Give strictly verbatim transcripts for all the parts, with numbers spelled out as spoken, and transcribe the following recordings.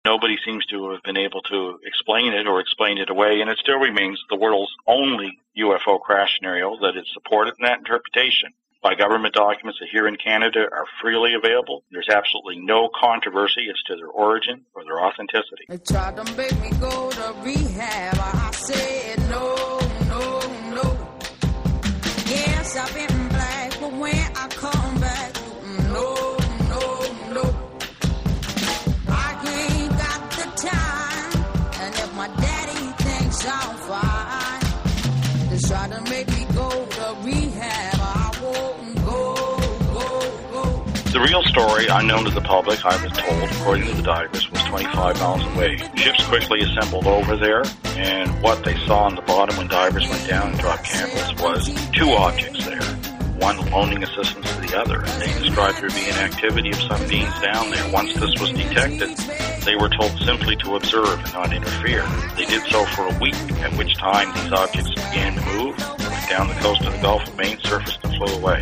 nobody seems to have been able to explain it or explain it away, and it still remains the world's only U F O crash scenario that is supported in that interpretation by government documents that here in Canada are freely available. There's absolutely no controversy as to their origin or their authenticity. They tried to make me go to rehab. I said no, no, no. Yes, I've been black, but when I come back, no, no, no. I ain't got the time, and if my daddy thinks I'm fine, they try to make me go to rehab. The real story, unknown to the public, I was told, according to the divers, was twenty-five miles away. Ships quickly assembled over there, and what they saw on the bottom when divers went down and dropped cameras was two objects there, one loaning assistance to the other. And they described there being activity of some beings down there. Once this was detected, they were told simply to observe and not interfere. They did so for a week, at which time these objects began to move, went down the coast of the Gulf of Maine, surfaced and flew away.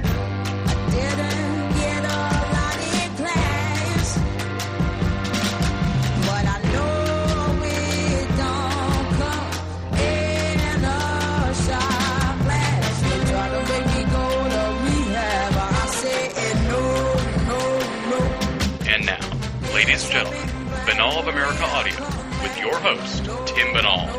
Ladies and gentlemen, Binnall of America Audio, with your host, Tim Binnall.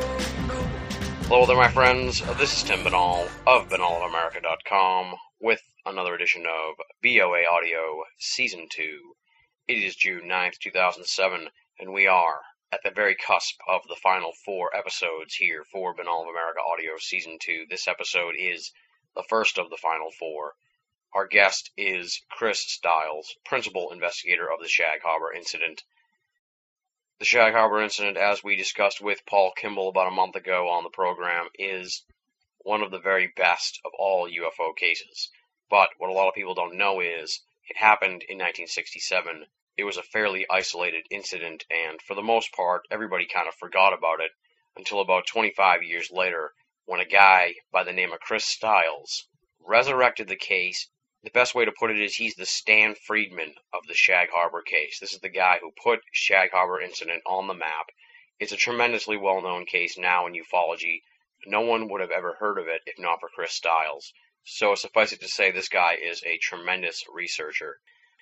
Hello there, my friends. This is Tim Binnall of Binnall of America dot com with another edition of B O A Audio Season two. It is June ninth, two thousand seven, and we are at the very cusp of the final four episodes here for Binnall of America Audio Season two. This episode is the first of the final four. Our guest is Chris Stiles, principal investigator of the Shag Harbor incident. The Shag Harbor incident, as we discussed with Paul Kimball about a month ago on the program, is one of the very best of all U F O cases. But what a lot of people don't know is it happened in nineteen sixty-seven. It was a fairly isolated incident, and for the most part, everybody kind of forgot about it until about twenty-five years later, when a guy by the name of Chris Stiles resurrected the case. The best way to put it is he's the Stan Friedman of the Shag Harbor case. This is the guy who put Shag Harbor incident on the map. It's a tremendously well-known case now in ufology. No one would have ever heard of it if not for Chris Stiles. So suffice it to say, this guy is a tremendous researcher.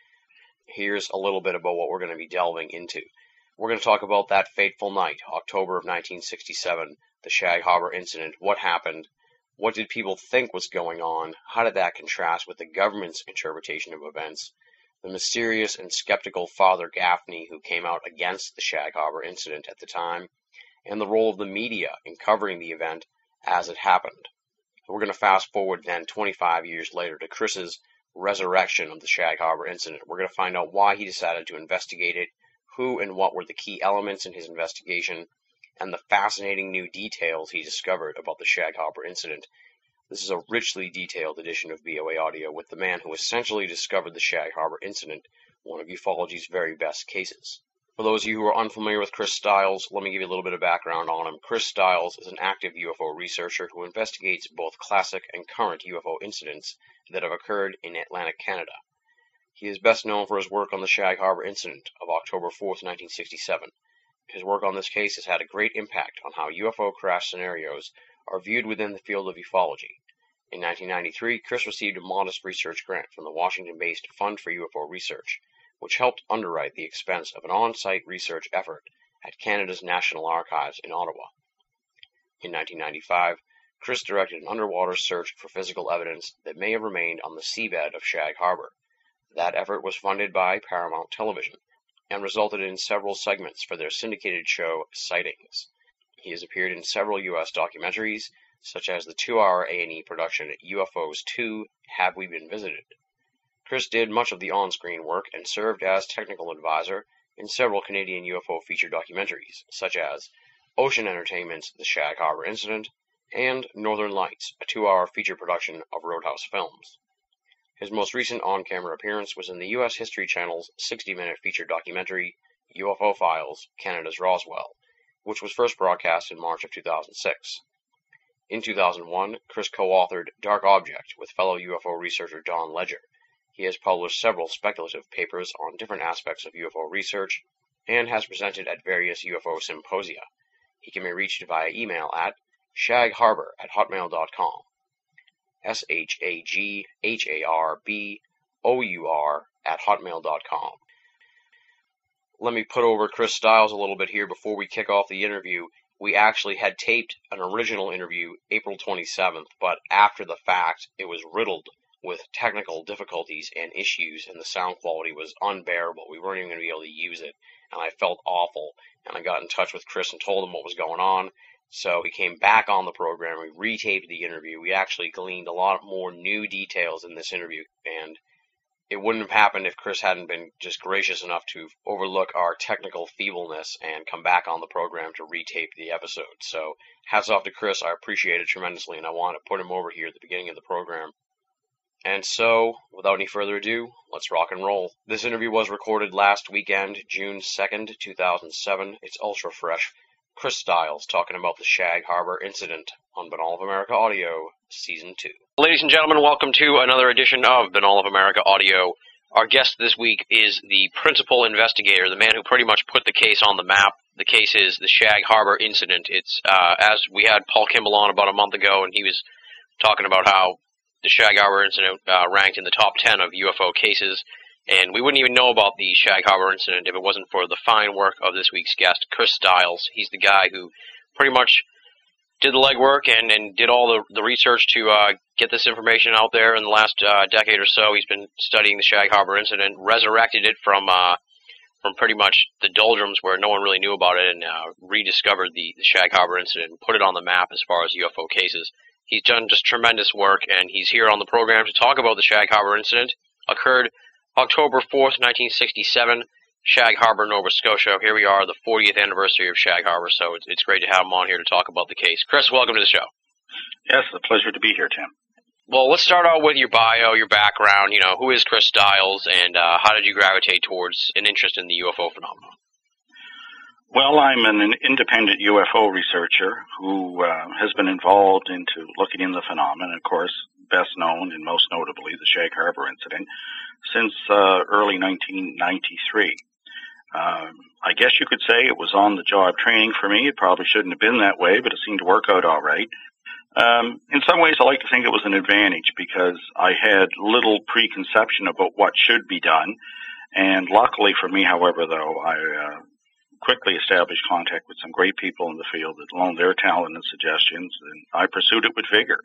Here's a little bit about what we're going to be delving into. We're going to talk about that fateful night, October of nineteen sixty-seven, the Shag Harbor incident, what happened. What did people think was going on? How did that contrast with the government's interpretation of events? The mysterious and skeptical Father Gaffney, who came out against the Shag Harbor incident at the time, and the role of the media in covering the event as it happened. We're going to fast forward then twenty-five years later to Chris's resurrection of the Shag Harbor incident. We're going to find out why he decided to investigate it, who and what were the key elements in his investigation, and the fascinating new details he discovered about the Shag Harbor incident. This is a richly detailed edition of B O A Audio with the man who essentially discovered the Shag Harbor incident, one of ufology's very best cases. For those of you who are unfamiliar with Chris Stiles, let me give you a little bit of background on him. Chris Stiles is an active U F O researcher who investigates both classic and current U F O incidents that have occurred in Atlantic Canada. He is best known for his work on the Shag Harbor incident of October fourth, nineteen sixty-seven. His work on this case has had a great impact on how U F O crash scenarios are viewed within the field of ufology. In nineteen ninety-three, Chris received a modest research grant from the Washington-based Fund for U F O Research, which helped underwrite the expense of an on-site research effort at Canada's National Archives in Ottawa. In nineteen ninety-five, Chris directed an underwater search for physical evidence that may have remained on the seabed of Shag Harbor. That effort was funded by Paramount Television and resulted in several segments for their syndicated show, Sightings. He has appeared in several U S documentaries, such as the two-hour A and E production U F Os two, Have We Been Visited? Chris did much of the on-screen work and served as technical advisor in several Canadian U F O feature documentaries, such as Ocean Entertainment's The Shag Harbor Incident and Northern Lights, a two-hour feature production of Roadhouse Films. His most recent on-camera appearance was in the U S History Channel's sixty-minute feature documentary, U F O Files, Canada's Roswell, which was first broadcast in March of two thousand six. In two thousand one, Chris co-authored Dark Object with fellow U F O researcher Don Ledger. He has published several speculative papers on different aspects of U F O research, and has presented at various U F O symposia. He can be reached via email at shagharbor at hotmail dot com. S H A G H A R B O U R at hotmail dot com. Let me put over Chris Stiles a little bit here before we kick off the interview. We actually had taped an original interview April twenty-seventh, but after the fact, it was riddled with technical difficulties and issues, and the sound quality was unbearable. We weren't even going to be able to use it, and I felt awful. And I got in touch with Chris and told him what was going on. So he came back on the program. We retaped the interview. We actually gleaned a lot more new details in this interview, and it wouldn't have happened if Chris hadn't been just gracious enough to overlook our technical feebleness and come back on the program to retape the episode. So hats off to Chris. I appreciate it tremendously, and I want to put him over here at the beginning of the program. And so, without any further ado, let's rock and roll. This interview was recorded last weekend, June second, two thousand seven. It's ultra fresh. Chris Stiles talking about the Shag Harbor incident on Banal of America Audio, Season two. Ladies and gentlemen, welcome to another edition of Banal of America Audio. Our guest this week is the principal investigator, the man who pretty much put the case on the map. The case is the Shag Harbor incident. It's, uh, as we had Paul Kimball on about a month ago, and he was talking about how the Shag Harbor incident uh, ranked in the top ten of U F O cases, and we wouldn't even know about the Shag Harbor incident if it wasn't for the fine work of this week's guest, Chris Stiles. He's the guy who pretty much did the legwork and, and did all the, the research to uh, get this information out there in the last uh, decade or so. He's been studying the Shag Harbor incident, resurrected it from uh, from pretty much the doldrums where no one really knew about it, and uh, rediscovered the, the Shag Harbor incident and put it on the map as far as U F O cases. He's done just tremendous work, and he's here on the program to talk about the Shag Harbor incident. Occurred October fourth, nineteen sixty-seven, Shag Harbor, Nova Scotia. Here we are, the fortieth anniversary of Shag Harbor, so it's, it's great to have him on here to talk about the case. Chris, welcome to the show. Yes, it's a pleasure to be here, Tim. Well, let's start out with your bio, your background. You know, who is Chris Stiles, and uh, how did you gravitate towards an interest in the U F O phenomenon? Well, I'm an independent U F O researcher who uh, has been involved into looking into the phenomenon, of course, best known and most notably the Shag Harbor incident, since uh, early nineteen ninety-three. Um, I guess you could say it was on-the-job training for me. It probably shouldn't have been that way, but it seemed to work out all right. Um, in some ways, I like to think it was an advantage because I had little preconception about what should be done. And luckily for me, however, though, I uh, quickly established contact with some great people in the field that loaned their talent and suggestions, and I pursued it with vigor.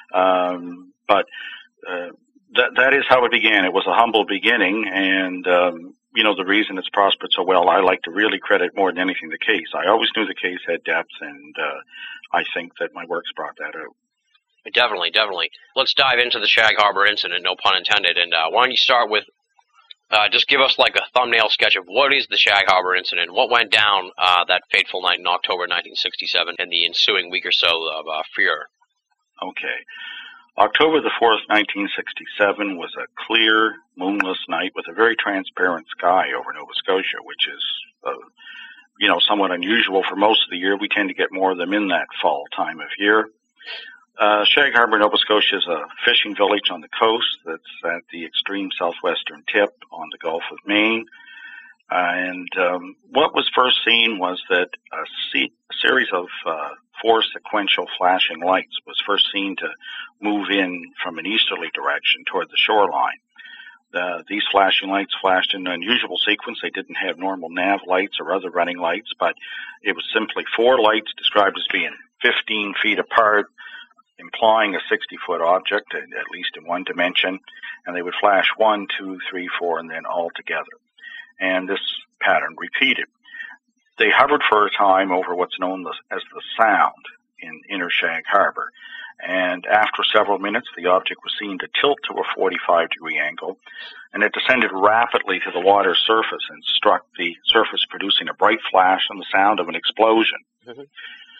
Um, but uh, that that is how it began. It was a humble beginning, and um, you know, the reason it's prospered so well, I like to really credit more than anything the case. I always knew the case had depth, and uh, I think that my work's brought that out. Definitely, definitely. Let's dive into the Shag Harbor incident, no pun intended, and uh, why don't you start with Uh, just give us like a thumbnail sketch of what is the Shag Harbor incident, what went down uh, that fateful night in October nineteen sixty-seven, and the ensuing week or so of uh, fear. Okay. October the fourth, nineteen sixty-seven was a clear, moonless night with a very transparent sky over Nova Scotia, which is, uh, you know, somewhat unusual for most of the year. We tend to get more of them in that fall time of year. Uh, Shag Harbor, Nova Scotia is a fishing village on the coast that's at the extreme southwestern tip on the Gulf of Maine. Uh, and um, what was first seen was that a, se- a series of uh, four sequential flashing lights was first seen to move in from an easterly direction toward the shoreline. Uh, these flashing lights flashed in an unusual sequence. They didn't have normal nav lights or other running lights, but it was simply four lights described as being fifteen feet apart, implying a sixty-foot object, at least in one dimension, and they would flash one, two, three, four, and then all together. And this pattern repeated. They hovered for a time over what's known as the Sound in inner Shag Harbor, and after several minutes, the object was seen to tilt to a forty-five degree angle, and it descended rapidly to the water's surface and struck the surface, producing a bright flash and the sound of an explosion. Mm-hmm.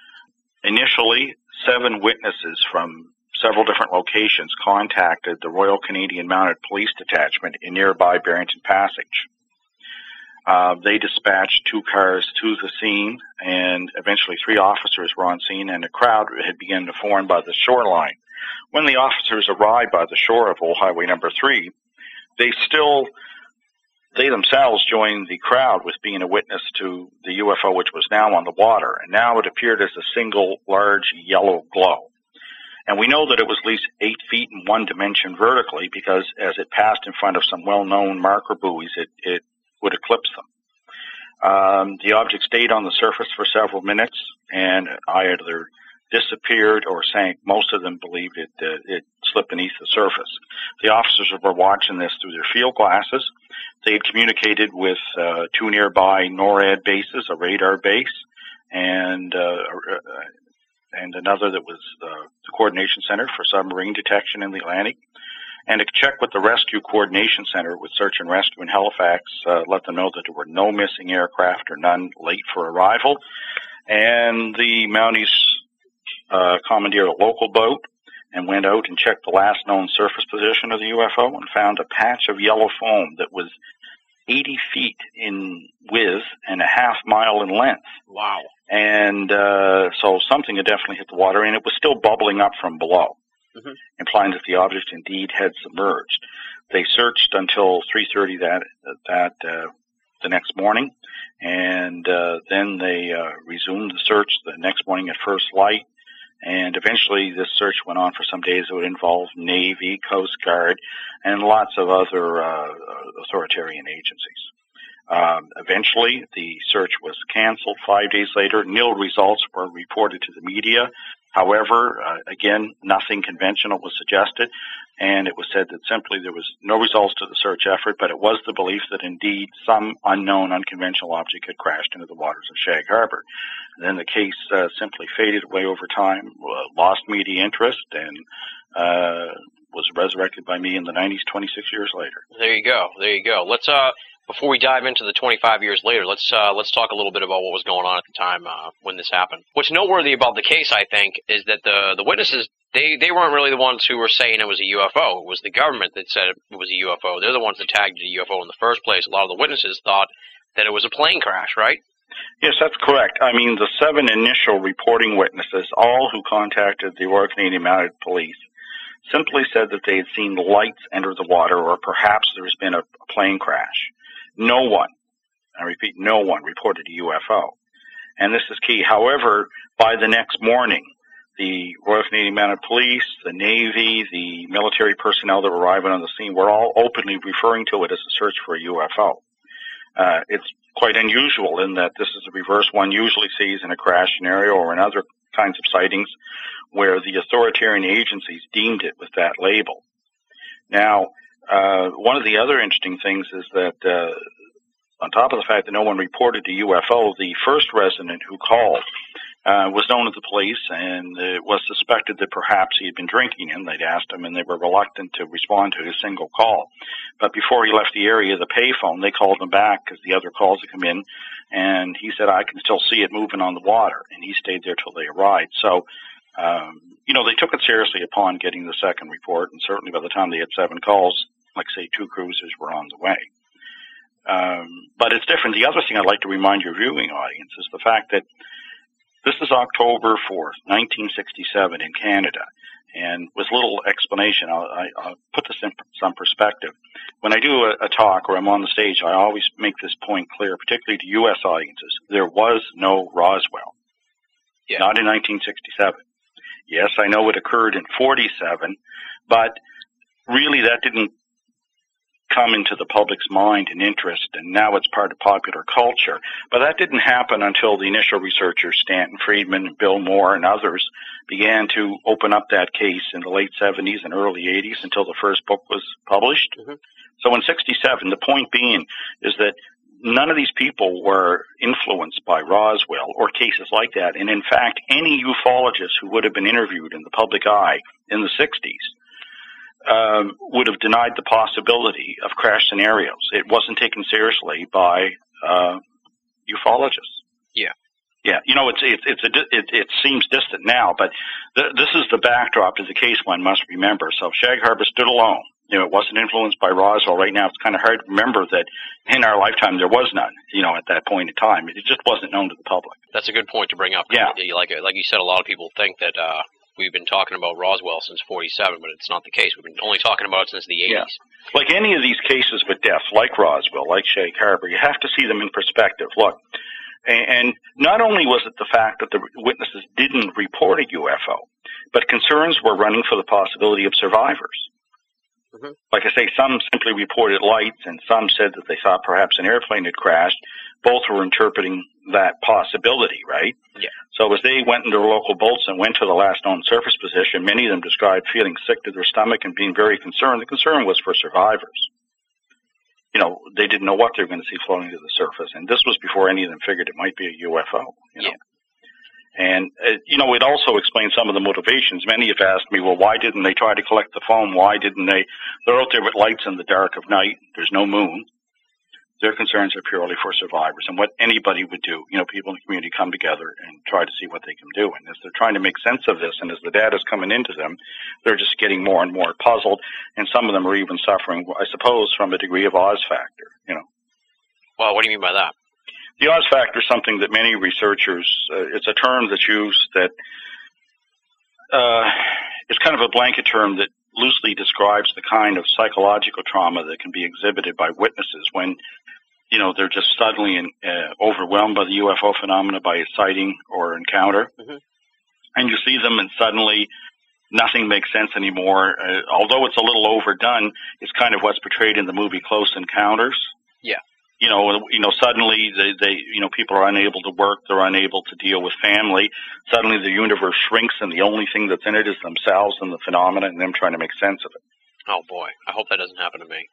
Initially, seven witnesses from several different locations contacted the Royal Canadian Mounted Police Detachment in nearby Barrington Passage. Uh, they dispatched two cars to the scene, and eventually three officers were on scene, and a crowd had begun to form by the shoreline. When the officers arrived by the shore of Old Highway Number three, they still they themselves joined the crowd with being a witness to the U F O, which was now on the water, and now it appeared as a single large yellow glow. And we know that it was at least eight feet in one dimension vertically, because as it passed in front of some well-known marker buoys, it, it would eclipse them. Um, the object stayed on the surface for several minutes, and either disappeared or sank. Most of them believed it, uh, it slipped beneath the surface. The officers were watching this through their field glasses. They had communicated with uh, two nearby NORAD bases, a radar base, and uh, and another that was uh, the Coordination Center for Submarine Detection in the Atlantic. And to check with the Rescue Coordination Center with Search and Rescue in Halifax, uh, let them know that there were no missing aircraft or none late for arrival. And the Mounties uh, commandeered a local boat and went out and checked the last known surface position of the U F O and found a patch of yellow foam that was eighty feet in width and a half mile in length. Wow. And uh, so something had definitely hit the water, and it was still bubbling up from below, mm-hmm. implying that the object indeed had submerged. They searched until three thirty that that uh, the next morning, and uh, then they uh, resumed the search the next morning at first light. And eventually this search went on for some days. It would involve Navy, Coast Guard, and lots of other uh, authoritarian agencies. Um, eventually, the search was canceled. Five days later, nil results were reported to the media. However, uh, again, nothing conventional was suggested, and it was said that simply there was no results to the search effort, but it was the belief that indeed some unknown, unconventional object had crashed into the waters of Shag Harbor. And then the case uh, simply faded away over time, uh, lost media interest, and uh, was resurrected by me in the nineties, twenty-six years later. There you go. There you go. Let's uh. Before we dive into the twenty-five years later, let's uh, let's talk a little bit about what was going on at the time uh, when this happened. What's noteworthy about the case, I think, is that the the witnesses, they, they weren't really the ones who were saying it was a U F O. It was the government that said it was a U F O. They're the ones that tagged it a U F O in the first place. A lot of the witnesses thought that it was a plane crash, right? Yes, that's correct. I mean, the seven initial reporting witnesses, all who contacted the Royal Canadian Mounted Police, simply said that they had seen lights enter the water, or perhaps there's been a plane crash. No one, I repeat, no one reported a U F O. And this is key. However, by the next morning, the Royal Canadian Mounted Police, the Navy, the military personnel that were arriving on the scene were all openly referring to it as a search for a U F O. Uh, it's quite unusual in that this is the reverse one usually sees in a crash scenario or in other kinds of sightings where the authoritarian agencies deemed it with that label. Now, Uh, one of the other interesting things is that, uh, on top of the fact that no one reported the U F O, the first resident who called uh, was known to the police, and it was suspected that perhaps he had been drinking, and they'd asked him, and they were reluctant to respond to his single call. But before he left the area of the payphone, they called him back because the other calls had come in, and he said, I can still see it moving on the water, and he stayed there till they arrived. So, um, you know, they took it seriously upon getting the second report, and certainly by the time they had seven calls, like, say, two cruisers were on the way. Um, but it's different. The other thing I'd like to remind your viewing audience is the fact that this is October fourth, nineteen sixty-seven in Canada. And with little explanation, I'll, I, I'll put this in some perspective. When I do a, a talk or I'm on the stage, I always make this point clear, particularly to U S audiences. There was no Roswell. Yeah. Not in nineteen sixty-seven. Yes, I know it occurred in forty-seven, but really that didn't come into the public's mind and interest, and now it's part of popular culture. But that didn't happen until the initial researchers, Stanton Friedman and Bill Moore and others, began to open up that case in the late seventies and early eighties until the first book was published. Mm-hmm. So in sixty-seven, the point being is that none of these people were influenced by Roswell or cases like that. And in fact, any ufologist who would have been interviewed in the public eye in the sixties Um, would have denied the possibility of crash scenarios. It wasn't taken seriously by uh, ufologists. Yeah, yeah. You know, it's it's it's a it, it seems distant now, but th- this is the backdrop to the case one must remember. So Shag Harbor stood alone. You know, it wasn't influenced by Roswell. Right now, it's kind of hard to remember that in our lifetime there was none. You know, at that point in time, it just wasn't known to the public. That's a good point to bring up. Yeah, like like you said, a lot of people think that. Uh we've been talking about Roswell since forty-seven, but it's not the case. We've been only talking about it since the eighties. Yeah. Like any of these cases with death, like Roswell, like Shag Harbor, you have to see them in perspective. Look, and not only was it the fact that the witnesses didn't report a U F O, but concerns were running for the possibility of survivors. Mm-hmm. Like I say, some simply reported lights, and some said that they thought perhaps an airplane had crashed. Both were interpreting that possibility, right? Yeah. So as they went into their local boats and went to the last known surface position, many of them described feeling sick to their stomach and being very concerned. The concern was for survivors. You know, they didn't know what they were going to see floating to the surface, and this was before any of them figured it might be a U F O. You know? Yeah. And, uh, you know, it also explains some of the motivations. Many have asked me, well, why didn't they try to collect the foam? Why didn't they? They're out there with lights in the dark of night. There's no moon. Their concerns are purely for survivors and what anybody would do. You know, people in the community come together and try to see what they can do. And as they're trying to make sense of this, and as the data's coming into them, they're just getting more and more puzzled. And some of them are even suffering, I suppose, from a degree of Oz factor, you know. Well, what do you mean by that? The Oz factor is something that many researchers, uh, it's a term that's used that uh, it's kind of a blanket term that loosely describes the kind of psychological trauma that can be exhibited by witnesses when, you know, they're just suddenly in, uh, overwhelmed by the U F O phenomena, by a sighting or encounter. Mm-hmm. And you see them and suddenly nothing makes sense anymore. Uh, although it's a little overdone, it's kind of what's portrayed in the movie Close Encounters. Yeah. You know, you know, suddenly they, they, you know, people are unable to work. They're unable to deal with family. Suddenly the universe shrinks and the only thing that's in it is themselves and the phenomena and them trying to make sense of it. Oh boy, I hope that doesn't happen to me.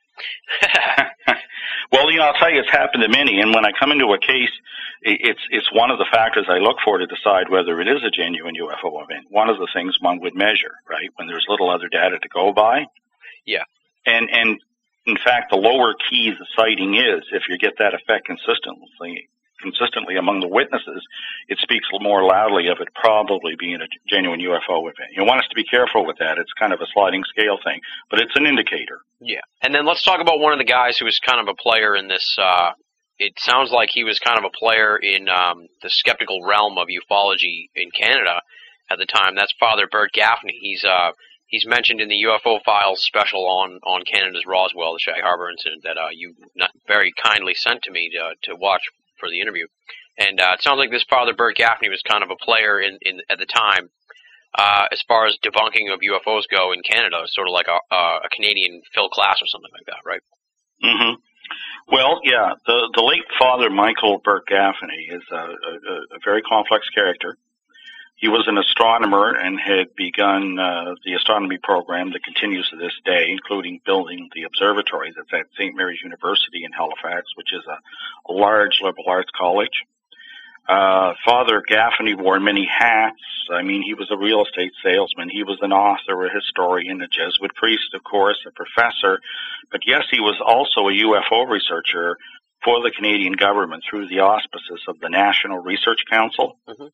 Well, you know, I'll tell you, it's happened to many. And when I come into a case, it's, it's one of the factors I look for to decide whether it is a genuine U F O event. One of the things one would measure, right? When there's little other data to go by. Yeah. And, and, in fact, the lower key the sighting is, if you get that effect consistently, consistently among the witnesses, it speaks more loudly of it probably being a genuine U F O event. You want us to be careful with that. It's kind of a sliding scale thing, but it's an indicator. Yeah. And then let's talk about one of the guys who was kind of a player in this. Uh, it sounds like he was kind of a player in um, the skeptical realm of ufology in Canada at the time. That's Father Bert Gaffney. He's uh, He's mentioned in the U F O Files special on, on Canada's Roswell, the Shag Harbor incident, that uh, you not very kindly sent to me to, to watch for the interview. And uh, it sounds like this Father Bert Gaffney was kind of a player in, in at the time uh, as far as debunking of U F Os go in Canada, sort of like a, a Canadian Phil Klass or something like that, right? Mm-hmm. Well, yeah, the, the late Father Michael Bert Gaffney is a, a, a very complex character. He was an astronomer and had begun uh, the astronomy program that continues to this day, including building the observatory that's at Saint Mary's University in Halifax, which is a, a large liberal arts college. Uh, Father Gaffney wore many hats. I mean, he was a real estate salesman. He was an author, a historian, a Jesuit priest, of course, a professor. But yes, he was also a U F O researcher for the Canadian government through the auspices of the National Research Council. Mm-hmm.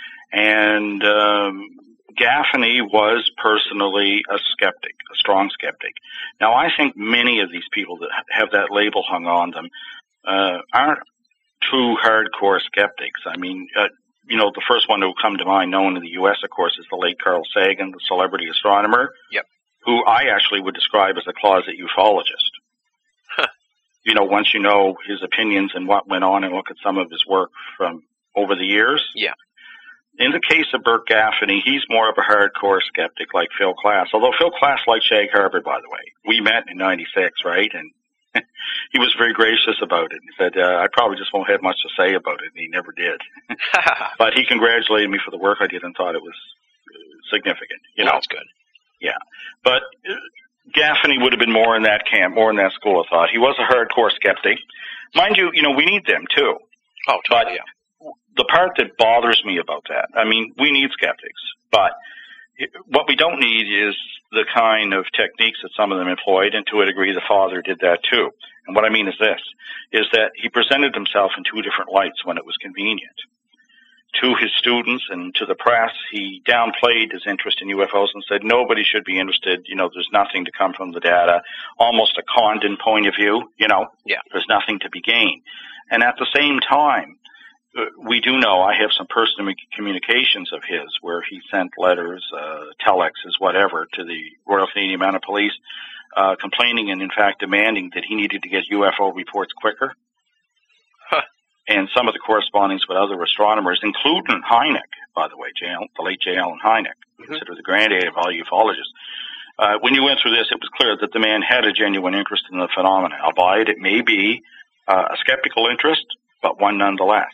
And um, Gaffney was personally a skeptic, a strong skeptic. Now, I think many of these people that have that label hung on them uh, aren't true hardcore skeptics. I mean, uh, you know, the first one to come to mind known in the U S, of course, is the late Carl Sagan, the celebrity astronomer, yep. who I actually would describe as a closet ufologist. Huh. You know, once you know his opinions and what went on and look at some of his work from over the years. Yeah. In the case of Bert Gaffney, he's more of a hardcore skeptic like Phil Klass, although Phil Klass liked Shag Harbor, by the way. We met in ninety-six, right? And he was very gracious about it. He said, uh, I probably just won't have much to say about it, and he never did. But he congratulated me for the work I did and thought it was significant. You well, know, that's good. Yeah. But uh, Gaffney would have been more in that camp, more in that school of thought. He was a hardcore skeptic. Mind you, you know, we need them, too. Oh, totally, but, yeah. The part that bothers me about that, I mean, we need skeptics, but what we don't need is the kind of techniques that some of them employed, and to a degree the father did that too. And what I mean is this, is that he presented himself in two different lights when it was convenient. To his students and to the press, he downplayed his interest in U F Os and said nobody should be interested, you know, there's nothing to come from the data, almost a Condon point of view, you know, yeah. There's nothing to be gained. And at the same time, uh, we do know, I have some personal communications of his where he sent letters, uh, telexes, whatever, to the Royal Canadian Mounted Police, uh, complaining and, in fact, demanding that he needed to get U F O reports quicker. Huh. And some of the correspondence with other astronomers, including Hynek, by the way, J. Allen, the late J. Allen Hynek, mm-hmm. considered the granddaddy of all ufologists. Uh, when you went through this, it was clear that the man had a genuine interest in the phenomena, albeit it may be uh, a skeptical interest, but one nonetheless.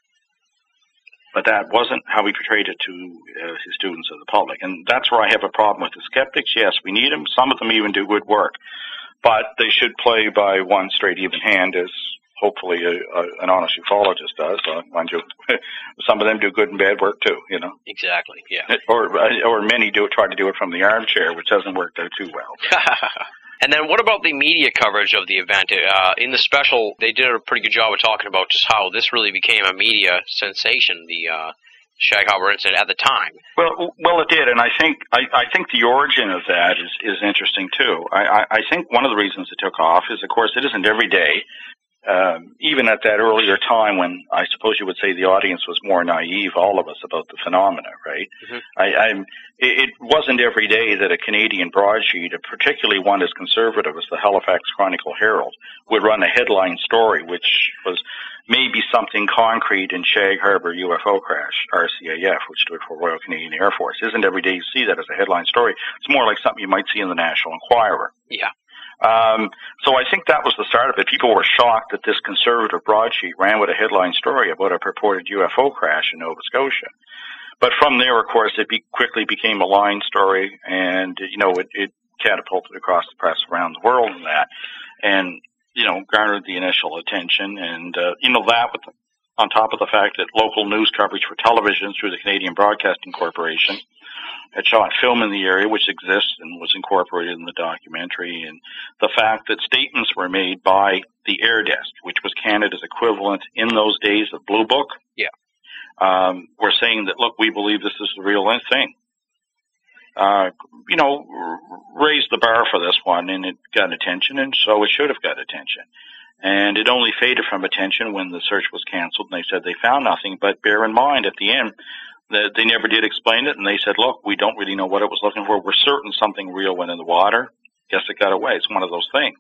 But that wasn't how he portrayed it to uh, his students or the public. And that's where I have a problem with the skeptics. Yes, we need them. Some of them even do good work. But they should play by one straight, even hand, as hopefully a, a, an honest ufologist does. Uh, mind you, some of them do good and bad work too, you know. Exactly, yeah. Or or many do try to do it from the armchair, which doesn't work out too well. And then what about the media coverage of the event? Uh, in the special, they did a pretty good job of talking about just how this really became a media sensation, the uh, Shag Harbor incident at the time. Well, well, it did, and I think I, I think the origin of that is, is interesting too. I, I, I think one of the reasons it took off is, of course, it isn't every day. Um, even at that earlier time when I suppose you would say the audience was more naive, all of us, about the phenomena, right? Mm-hmm. I, I'm, it, it wasn't every day that a Canadian broadsheet, particularly one as conservative as the Halifax Chronicle Herald, would run a headline story which was maybe something concrete in Shag Harbor U F O crash, R C A F, which stood for Royal Canadian Air Force. Isn't every day you see that as a headline story. It's more like something you might see in the National Enquirer. Yeah. Um, so I think that was the start of it. People were shocked that this conservative broadsheet ran with a headline story about a purported U F O crash in Nova Scotia. But from there, of course, it be, quickly became a line story, and, you know, it, it catapulted across the press around the world and that, and, you know, garnered the initial attention. And, uh, you know, that with the, on top of the fact that local news coverage for television through the Canadian Broadcasting Corporation had shot film in the area, which exists and was incorporated in the documentary, and the fact that statements were made by the Air Desk, which was Canada's equivalent in those days of Blue Book, yeah, um, were saying that, look, we believe this is the real thing. Uh, you know, raised the bar for this one, and it got attention, and so it should have got attention. And it only faded from attention when the search was canceled, and they said they found nothing. But bear in mind, at the end, that they never did explain it, and they said, look, we don't really know what it was looking for. We're certain something real went in the water. Guess it got away. It's one of those things.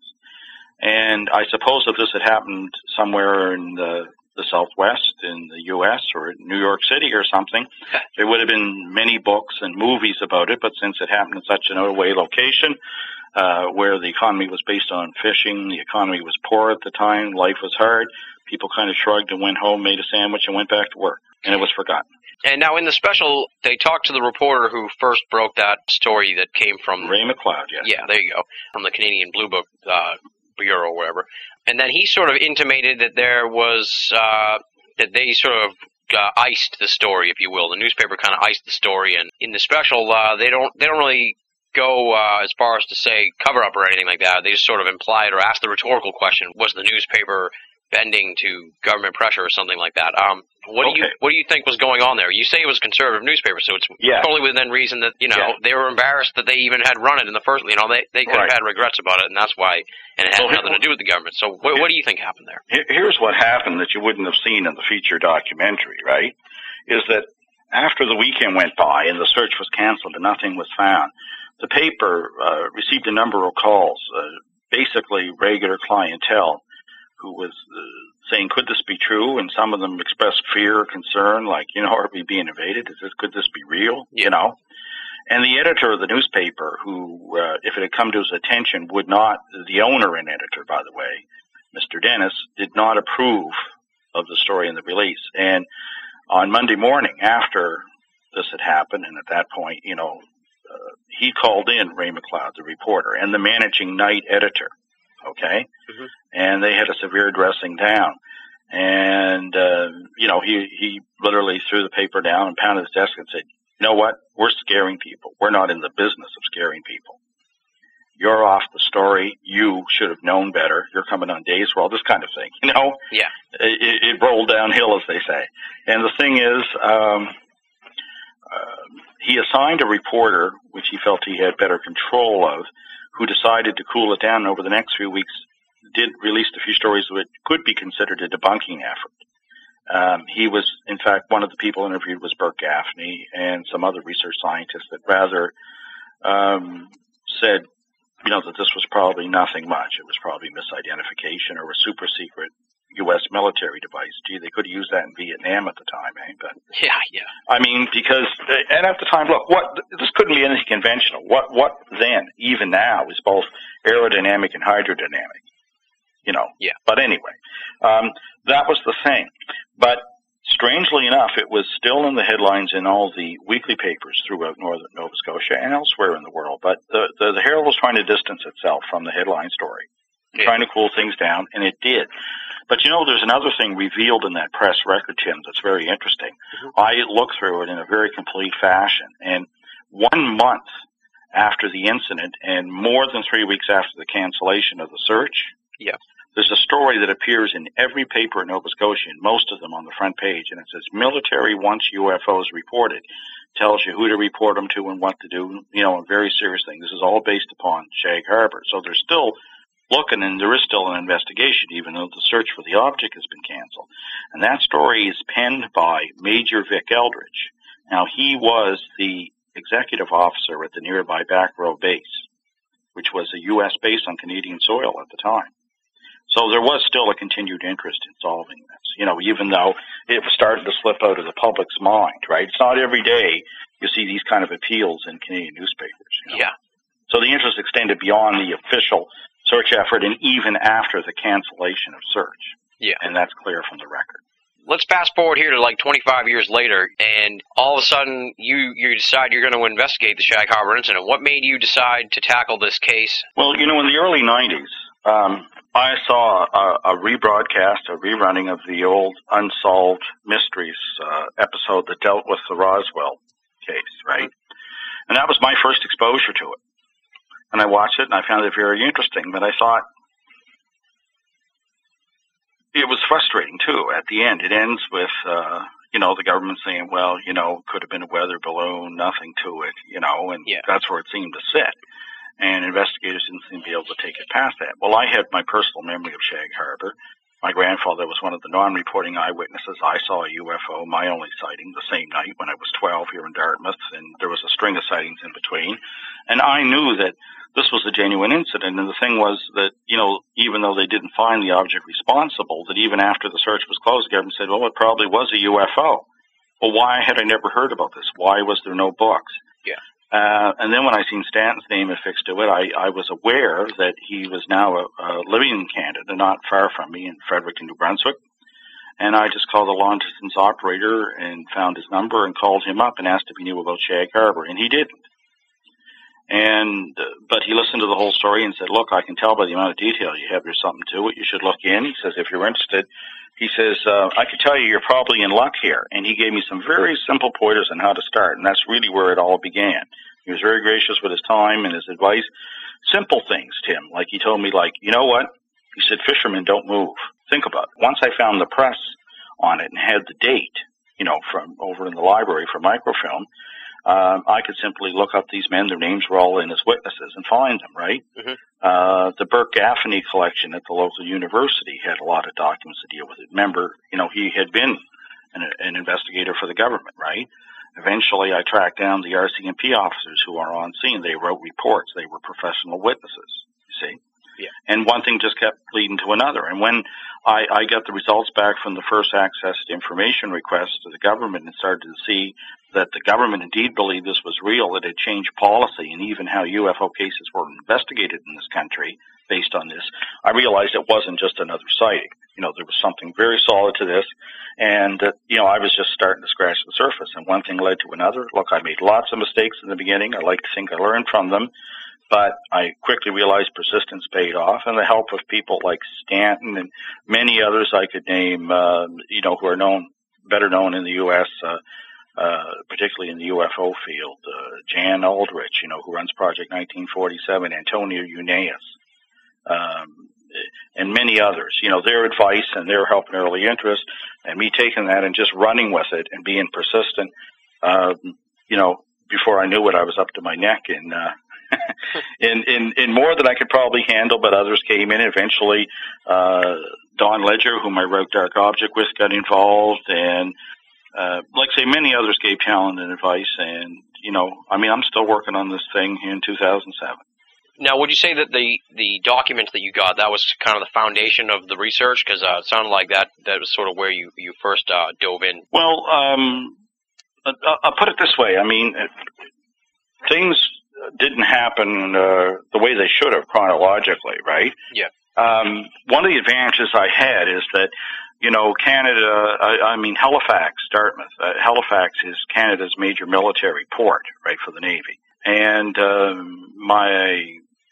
And I suppose if this had happened somewhere in the, the Southwest, in the U S, or in New York City or something, there would have been many books and movies about it. But since it happened in such an out-of-way location, uh, where the economy was based on fishing, the economy was poor at the time, life was hard, people kind of shrugged and went home, made a sandwich, and went back to work. And it was forgotten. And now in the special, they talked to the reporter who first broke that story that came from... Ray McLeod, yes. Yeah, there you go. From the Canadian Blue Book uh, Bureau or whatever. And then he sort of intimated that there was... Uh, that they sort of uh, iced the story, if you will. The newspaper kind of iced the story. And in the special, uh, they don't they don't really go uh, as far as to say cover-up or anything like that. They just sort of implied or asked the rhetorical question, was the newspaper bending to government pressure or something like that? Um, what okay. do you what do you think was going on there? You say it was a conservative newspaper, so it's yeah. totally within reason that, you know, yeah. they were embarrassed that they even had run it in the first, you know, they, they could right. have had regrets about it, and that's why, and it had well, nothing to do with the government. So what, what do you think happened there? Here's what happened that you wouldn't have seen in the feature documentary, right, is that after the weekend went by and the search was canceled and nothing was found, the paper uh, received a number of calls, uh, basically regular clientele, who was uh, saying, could this be true? And some of them expressed fear or concern, like, you know, are we being invaded? Is this, could this be real? Yeah. You know? And the editor of the newspaper, who, uh, if it had come to his attention, would not, the owner and editor, by the way, Mister Dennis, did not approve of the story in the release. And on Monday morning, after this had happened, and at that point, you know, uh, he called in Ray McLeod, the reporter, and the managing night editor. Okay, mm-hmm. And they had a severe dressing down, and uh, you know he he literally threw the paper down and pounded his desk and said, "You know what? We're scaring people. We're not in the business of scaring people. You're off the story. You should have known better. You're coming on Days World. This kind of thing. You know, yeah. It, it rolled downhill, as they say. And the thing is, um, uh, he assigned a reporter, which he felt he had better control of, who decided to cool it down over the next few weeks, did release a few stories which could be considered a debunking effort. Um, he was, in fact, one of the people interviewed was Bert Gaffney and some other research scientists that rather um, said, you know, that this was probably nothing much. It was probably misidentification or a super secret U S military device. Gee, they could have used that in Vietnam at the time, eh? But yeah, yeah. I mean, because, and at the time, look, what this couldn't be anything conventional. What, what then, even now, is both aerodynamic and hydrodynamic, you know. Yeah. But anyway, um, that was the thing. But strangely enough, it was still in the headlines in all the weekly papers throughout northern Nova Scotia and elsewhere in the world. But the, the, the Herald was trying to distance itself from the headline story, yeah. trying to cool things down, and it did. But, you know, there's another thing revealed in that press record, Tim, that's very interesting. Mm-hmm. I looked through it in a very complete fashion, and one month after the incident and more than three weeks after the cancellation of the search, yeah. there's a story that appears in every paper in Nova Scotia, and most of them on the front page, and it says, military wants U F Os reported. Tells you who to report them to and what to do, you know, a very serious thing. This is all based upon Shag Harbor. So there's still looking, and there is still an investigation, even though the search for the object has been canceled. And that story is penned by Major Vic Eldridge. Now, he was the executive officer at the nearby Back Row base, which was a U S base on Canadian soil at the time. So there was still a continued interest in solving this, you know, even though it was starting to slip out of the public's mind, right? It's not every day you see these kind of appeals in Canadian newspapers. You know? Yeah. So the interest extended beyond the official search effort and even after the cancellation of search. Yeah. And that's clear from the record. Let's fast forward here to like twenty-five years later, and all of a sudden you, you decide you're going to investigate the Shag Harbor incident. What made you decide to tackle this case? Well, you know, in the early nineties, um, I saw a, a rebroadcast, a rerunning of the old Unsolved Mysteries uh, episode that dealt with the Roswell case, right? And that was my first exposure to it. And I watched it, and I found it very interesting, but I thought it was frustrating, too, at the end. It ends with, uh, you know, the government saying, well, you know, could have been a weather balloon, nothing to it, you know, and yeah. that's where it seemed to sit. And investigators didn't seem to be able to take it past that. Well, I had my personal memory of Shag Harbor. My grandfather was one of the non-reporting eyewitnesses. I saw a U F O, my only sighting, the same night when I was twelve here in Dartmouth, and there was a string of sightings in between. And I knew that this was a genuine incident, and the thing was that, you know, even though they didn't find the object responsible, that even after the search was closed, the government said, well, it probably was a U F O. Well, why had I never heard about this? Why was there no books? Yeah. Uh, and then when I seen Stanton's name affixed to it, I, I was aware that he was now a, a living in Canada, not far from me in Fredericton, New Brunswick. And I just called the long-distance operator and found his number and called him up and asked if he knew about Shag Harbor, and he didn't. And uh, but he listened to the whole story and said, look, I can tell by the amount of detail you have, there's something to it. You should look in. He says, if you're interested, he says, uh, I can tell you you're probably in luck here. And he gave me some very simple pointers on how to start, and that's really where it all began. He was very gracious with his time and his advice. Simple things, Tim, like he told me, like, you know what? He said, fishermen don't move. Think about it. Once I found the press on it and had the date, you know, from over in the library for microfilm, Um, I could simply look up these men, their names were all in as witnesses, and find them, right? Mm-hmm. Uh, the Bert Gaffney collection at the local university had a lot of documents to deal with it. Remember, you know, he had been an, an investigator for the government, right? Eventually, I tracked down the R C M P officers who are on scene. They wrote reports. They were professional witnesses, you see? Yeah. And one thing just kept leading to another. And when I, I got the results back from the first access to information request to the government and started to see that the government indeed believed this was real, that it changed policy and even how U F O cases were investigated in this country based on this, I realized it wasn't just another sighting. You know, there was something very solid to this. And, uh, you know, I was just starting to scratch the surface. And one thing led to another. Look, I made lots of mistakes in the beginning. I like to think I learned from them. But I quickly realized persistence paid off, and the help of people like Stanton and many others I could name, uh, you know, who are known, better known in the U S, uh, uh, particularly in the U F O field. Uh, Jan Aldrich, you know, who runs Project nineteen forty-seven, Antonio Uneas, um, and many others. You know, their advice and their help and early interest, and me taking that and just running with it and being persistent. Uh, you know, before I knew it, I was up to my neck in. Uh, in, in, in more than I could probably handle, but others came in. Eventually, uh, Don Ledger, whom I wrote Dark Object with, got involved, and uh, like I say, many others gave talent and advice. And you know, I mean, I'm still working on this thing in two thousand seven. Now, would you say that the, the documents that you got, that was kind of the foundation of the research? Because uh, it sounded like that, that was sort of where you, you first uh, dove in. Well, um, I'll put it this way. I mean, things didn't happen uh, the way they should have chronologically, right? Yeah. Um, one of the advantages I had is that, you know, Canada, I, I mean, Halifax, Dartmouth, uh, Halifax is Canada's major military port, right, for the Navy. And um, my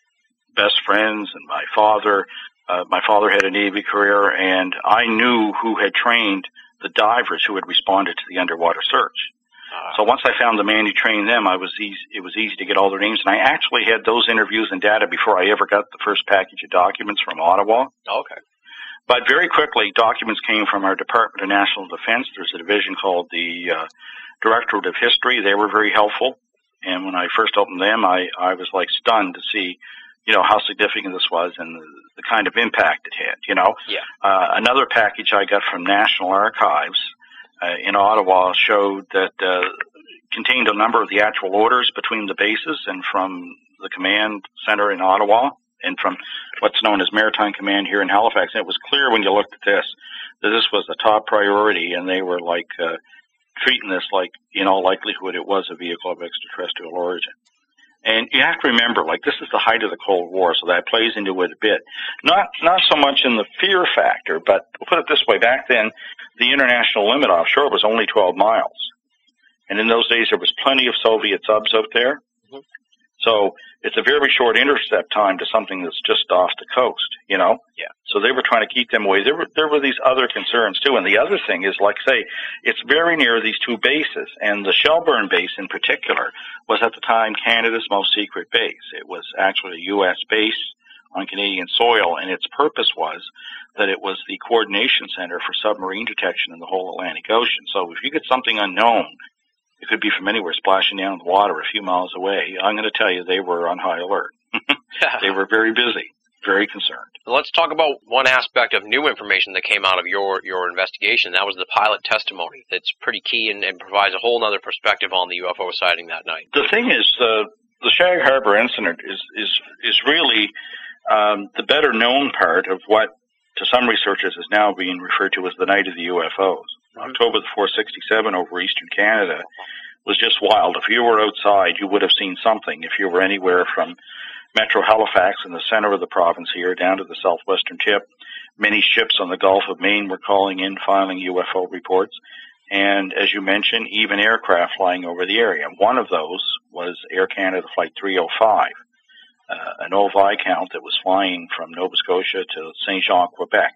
best friends and my father, uh, my father had a Navy career, and I knew who had trained the divers who had responded to the underwater search. Uh, so once I found the man who trained them, I was easy, it was easy to get all their names. And I actually had those interviews and data before I ever got the first package of documents from Ottawa. Okay. But very quickly, documents came from our Department of National Defense. There's a division called the uh, Directorate of History. They were very helpful. And when I first opened them, I, I was like stunned to see, you know, how significant this was and the, the kind of impact it had, you know. Yeah. Uh, another package I got from National Archives uh, in Ottawa showed that uh, contained a number of the actual orders between the bases and from the command center in Ottawa and from what's known as Maritime Command here in Halifax. And it was clear when you looked at this that this was a top priority, and they were like uh, treating this like, in all likelihood, it was a vehicle of extraterrestrial origin. And you have to remember, like, this is the height of the Cold War, so that plays into it a bit. Not not so much in the fear factor, but we'll put it this way. Back then, the international limit offshore was only twelve miles. And in those days, there was plenty of Soviet subs out there. Mm-hmm. So it's a very short intercept time to something that's just off the coast, you know? Yeah. So they were trying to keep them away. There were, there were these other concerns, too. And the other thing is, like I say, it's very near these two bases. And the Shelburne base, in particular, was at the time Canada's most secret base. It was actually a U S base on Canadian soil, and its purpose was that it was the coordination center for submarine detection in the whole Atlantic Ocean. So if you get something unknown, it could be from anywhere splashing down in the water a few miles away, I'm going to tell you they were on high alert. They were very busy, very concerned. Let's talk about one aspect of new information that came out of your, your investigation. That was the pilot testimony. That's pretty key and, and provides a whole other perspective on the U F O sighting that night. The thing is, uh, the Shag Harbor incident is, is, is really um, the better known part of what, to some researchers, is now being referred to as the night of the U F Os. Mm-hmm. October the fourth, sixty-seven over eastern Canada was just wild. If you were outside, you would have seen something. If you were anywhere from Metro Halifax in the center of the province here down to the southwestern tip, many ships on the Gulf of Maine were calling in, filing U F O reports. And as you mentioned, even aircraft flying over the area. One of those was Air Canada Flight three oh five, uh, an old Viscount that was flying from Nova Scotia to Saint Jean, Quebec.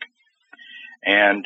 And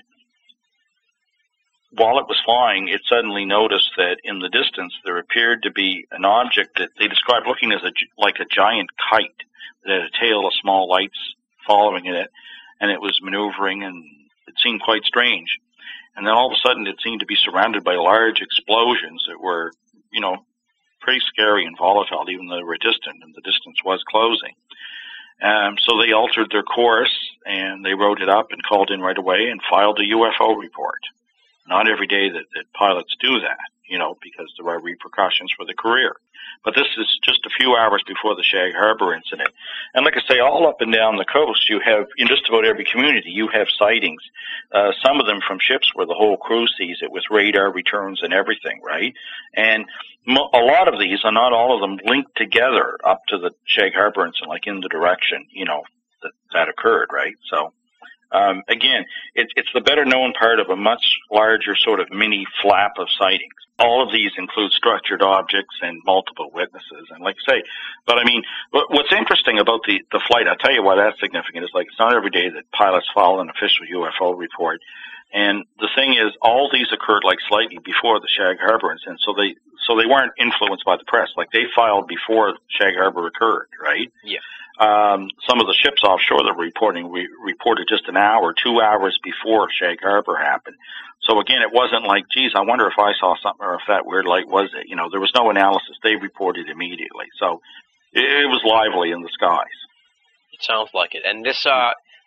while it was flying, it suddenly noticed that in the distance there appeared to be an object that they described looking as a, like a giant kite that had a tail of small lights following it, and it was maneuvering, and it seemed quite strange. And then all of a sudden it seemed to be surrounded by large explosions that were, you know, pretty scary and volatile, even though they were distant, and the distance was closing. Um, so they altered their course, and they wrote it up and called in right away and filed a U F O report. Not every day that, that pilots do that, you know, because there are repercussions for the career. But this is just a few hours before the Shag Harbor incident. And like I say, all up and down the coast, you have, in just about every community, you have sightings. Uh, some of them from ships where the whole crew sees it with radar returns and everything, right? And mo- a lot of these, and not all of them, linked together up to the Shag Harbor incident, like in the direction, you know, that, that occurred, right? So, um, again, it, it's the better known part of a much larger sort of mini flap of sightings. All of these include structured objects and multiple witnesses. And like I say, but I mean, what's interesting about the, the flight, I'll tell you why that's significant, is like it's not every day that pilots file an official U F O report. And the thing is, all these occurred like slightly before the Shag Harbor incident, so they so they weren't influenced by the press. Like they filed before Shag Harbor occurred, right? Yeah. Um, some of the ships offshore that were reporting re- reported just an hour, two hours before Shag Harbor happened. So again, it wasn't like, geez, I wonder if I saw something or if that weird light was it. You know, there was no analysis. They reported immediately. So it, it was lively in the skies. It sounds like it. And this, uh,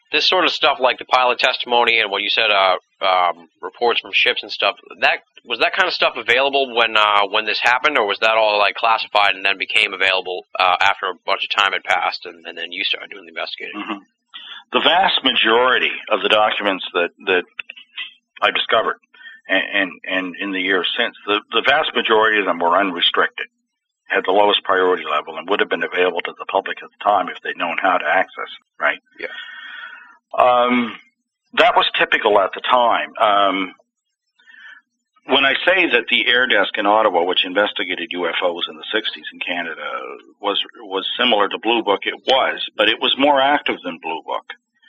this sort of stuff, like the pilot testimony and what you said, uh, um, reports from ships and stuff, that was that kind of stuff available when uh, when this happened, or was that all like classified and then became available uh, after a bunch of time had passed, and, and then you started doing the investigating? Mm-hmm. The vast majority of the documents that that I discovered, and and, and in the years since, the, the vast majority of them were unrestricted, had the lowest priority level, and would have been available to the public at the time if they'd known how to access it, right? Yeah. Um, that was typical at the time. Um, when I say that the Air Desk in Ottawa, which investigated U F Os in the sixties in Canada, was was similar to Blue Book, it was, but it was more active than Blue Book.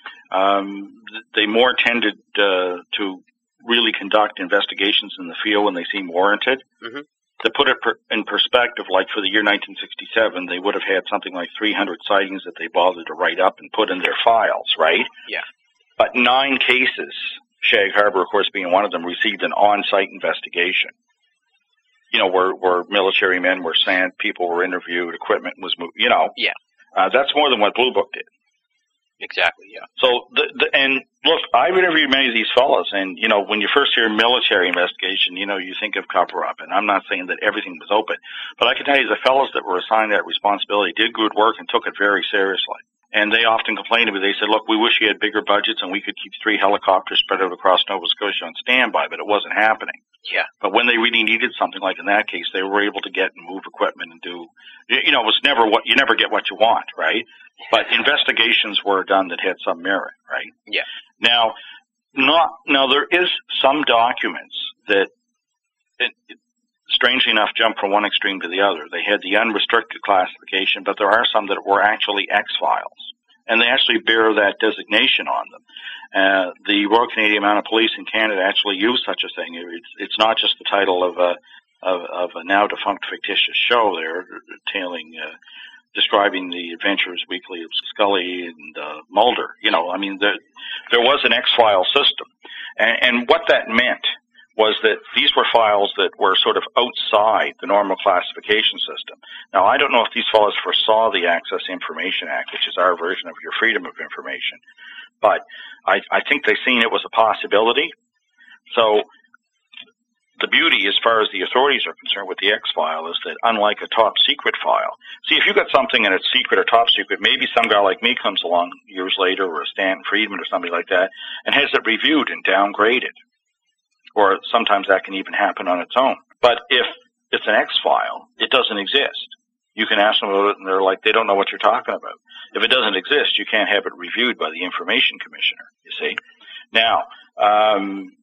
Um, they more tended uh, to really conduct investigations in the field when they seemed warranted. Mm-hmm. To put it per, in perspective, like for the year nineteen sixty-seven, they would have had something like three hundred sightings that they bothered to write up and put in their files, right? Yeah. But nine cases, Shag Harbor, of course, being one of them, received an on-site investigation. You know, where, where military men were sent, people were interviewed, equipment was moved, you know. Yeah. Uh, that's more than what Blue Book did. Exactly, yeah. So, the, the, and look, I've interviewed many of these fellows, and, you know, when you first hear military investigation, you know, you think of cover-up, and I'm not saying that everything was open, but I can tell you the fellows that were assigned that responsibility did good work and took it very seriously. And they often complained to me, they said, look, we wish we had bigger budgets and we could keep three helicopters spread out across Nova Scotia on standby, but it wasn't happening. Yeah. But when they really needed something, like in that case, they were able to get and move equipment and do, you know, it was never what, you never get what you want, right? But investigations were done that had some merit, right? Yeah. Now, not, now there is some documents that, it, it, strangely enough, jump from one extreme to the other. They had the unrestricted classification, but there are some that were actually X-Files. And they actually bear that designation on them. Uh, the Royal Canadian Mounted Police in Canada actually use such a thing. It's, it's not just the title of a, of, of a now defunct fictitious show there, tailing, uh, describing the adventures weekly of Scully and uh, Mulder. You know, I mean, there, there was an X-File system. And, and what that meant was that these were files that were sort of outside the normal classification system. Now, I don't know if these fellows foresaw the Access Information Act, which is our version of your Freedom of Information, but I, I think they seen it was a possibility. So the beauty, as far as the authorities are concerned with the X-File, is that unlike a top-secret file, see, if you got something and it's secret or top-secret, maybe some guy like me comes along years later, or a Stanton Friedman or somebody like that, and has it reviewed and downgraded. Or sometimes that can even happen on its own. But if it's an X-file, it doesn't exist. You can ask them about it, and they're like, they don't know what you're talking about. If it doesn't exist, you can't have it reviewed by the Information Commissioner, you see. Now, um,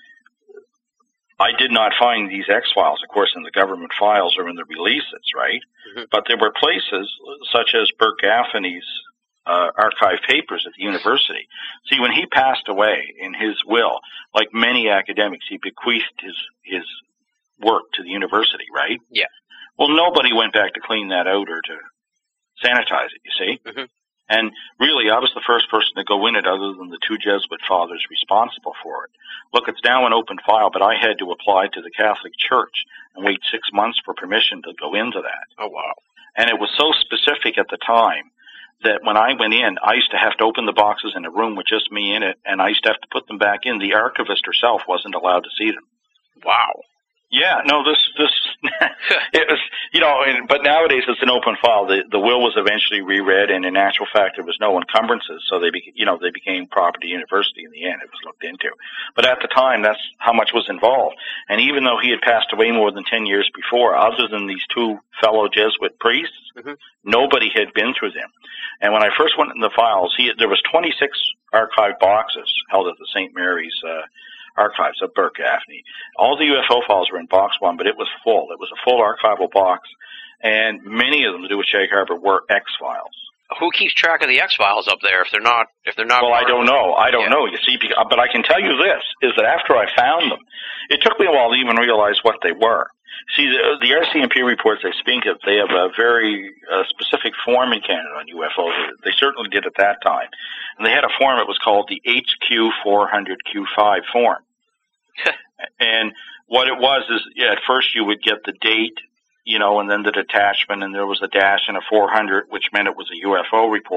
I did not find these X-files, of course, in the government files or in the releases, right? Mm-hmm. But there were places, such as Bert Gaffney's Uh, archive papers at the university. See, when he passed away in his will, like many academics, he bequeathed his his work to the university, right? Yeah. Well, nobody went back to clean that out or to sanitize it, you see? Mm-hmm. And really, I was the first person to go in it other than the two Jesuit fathers responsible for it. Look, it's now an open file, but I had to apply to the Catholic Church and wait six months for permission to go into that. Oh, wow. And it was so specific at the time that when I went in, I used to have to open the boxes in a room with just me in it, and I used to have to put them back in. The archivist herself wasn't allowed to see them. Wow. Yeah, no, this, this, it was, you know, and, but nowadays it's an open file. The, the will was eventually reread, and in actual fact there was no encumbrances, so they, be, you know, they became property university in the end. It was looked into. But at the time, that's how much was involved. And even though he had passed away more than ten years before, other than these two fellow Jesuit priests, mm-hmm. nobody had been through them. And when I first went in the files, he, there was twenty-six archive boxes held at the Saint Mary's, uh, archives of Bert Gaffney. All the U F O files were in box one, but it was full. It was a full archival box, and many of them to do with Shag Harbor were X-files. Who keeps track of the X-files up there if they're not, if they're not? Well, I don't know. I don't yeah. know, you see, but I can tell you this, is that after I found them, it took me a while to even realize what they were. See, the, the R C M P reports they speak of, they have a very uh, specific form in Canada on U F Os. They certainly did at that time. And they had a form that was called the H Q four hundred Q five form. And what it was is, yeah, at first you would get the date, you know, and then the detachment, and there was a dash and a four hundred, which meant it was a U F O report.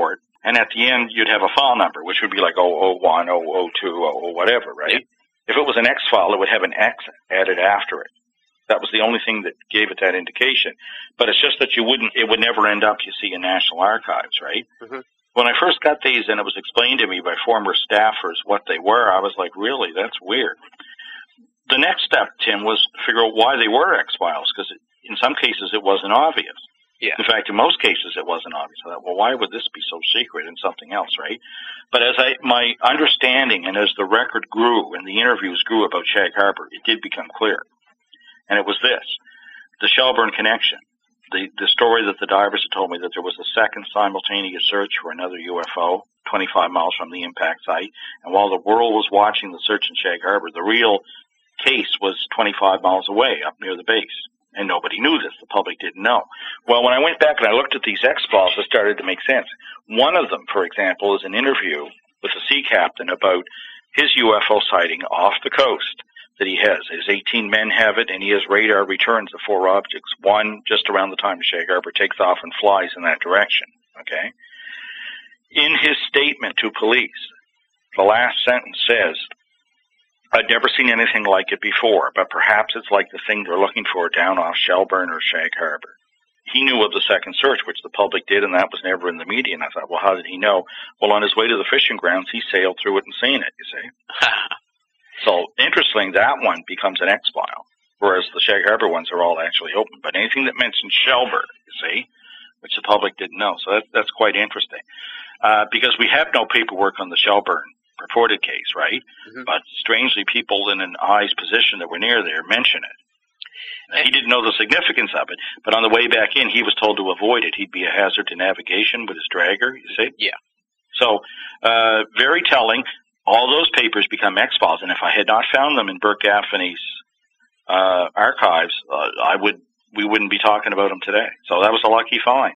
and at the end you'd have a file number, which would be like oh oh one, oh oh two, oh oh whatever, right? Yeah. If it was an X file, it would have an X added after it. That was the only thing that gave it that indication. But it's just that you wouldn't, it would never end up, you see, in National Archives, right? Mm-hmm. When I first got these and it was explained to me by former staffers what they were, I was like, really, that's weird. The next step, Tim, was to figure out why they were X files, because in some cases it wasn't obvious. Yeah. In fact, in most cases, it wasn't obvious. I thought, well, why would this be so secret and something else, right? But as I, my understanding and as the record grew and the interviews grew about Shag Harbor, it did become clear. And it was this, the Shelburne connection, the, the story that the divers had told me that there was a second simultaneous search for another U F O twenty-five miles from the impact site. And while the world was watching the search in Shag Harbor, the real case was twenty-five miles away up near the base. And nobody knew this. The public didn't know. Well, when I went back and I looked at these X-files, it started to make sense. One of them, for example, is an interview with a sea captain about his U F O sighting off the coast that he has. His eighteen men have it, and he has radar returns of four objects. One, just around the time Shag Harbor, takes off and flies in that direction. Okay? In his statement to police, the last sentence says, I'd never seen anything like it before, but perhaps it's like the thing they're looking for down off Shelburne or Shag Harbor. He knew of the second search, which the public did, and that was never in the media. And I thought, well, how did he know? Well, on his way to the fishing grounds, he sailed through it and seen it, you see. So, interestingly, that one becomes an X-file, whereas the Shag Harbor ones are all actually open. But anything that mentions Shelburne, you see, which the public didn't know. So that, that's quite interesting. Uh, because we have no paperwork on the Shelburne reported case, right? Mm-hmm. But strangely, people in an I's position that were near there mention it. Now, he didn't know the significance of it, but on the way back in, he was told to avoid it. He'd be a hazard to navigation with his dragger, you see? Yeah. So, uh, very telling. All those papers become X-files, and if I had not found them in Burt Gaffney's uh, archives, uh, I would we wouldn't be talking about them today. So that was a lucky find.